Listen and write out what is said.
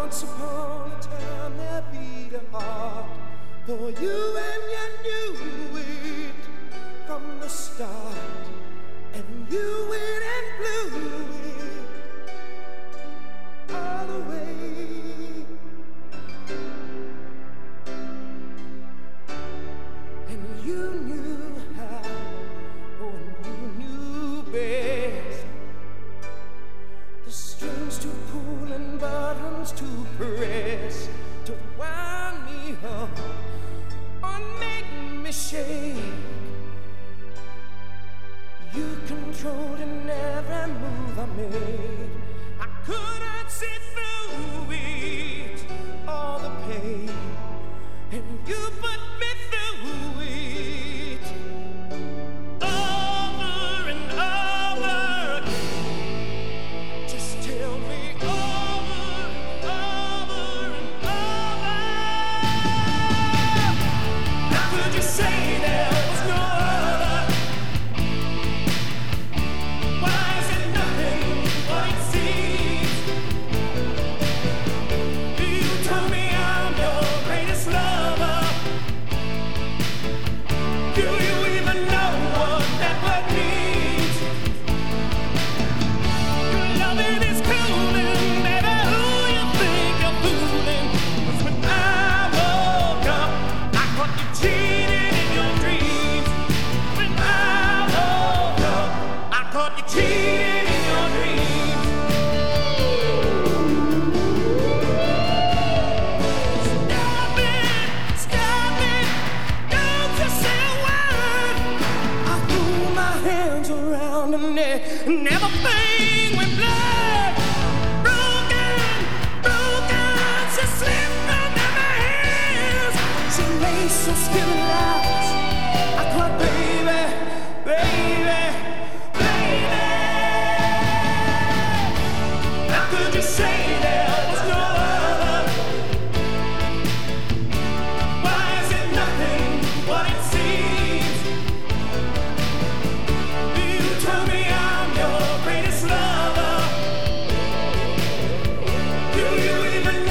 Once upon a time there beat a heart for you, and you knew it from the start, and you went and blew it all away. And you knew how, oh, and you knew best. The strings to pull and buttons to press, to wind me up or make me shake. You controlled in every move I made. I couldn't see through it, all the pain, and you put me through it over and over again. Just tell me over and over. How could you say there was no other? Why is it nothing what it seems? You told me I'm your greatest lover. Do you even know what that word means? Your loving is cooling, baby. Who you think you're fooling? 'Cause when I woke up, I caught you cheating in your dreams. When I woke up, I caught you cheating in your dreams. Stop it, don't you say a word. I threw my hands around and everything went blurred. Broken, she slipped under my hands. She lay so still and loud. I cried, baby, baby, baby. How could you say there was no other? Why is it nothing what it seems? You told me I'm your greatest lover. Do you even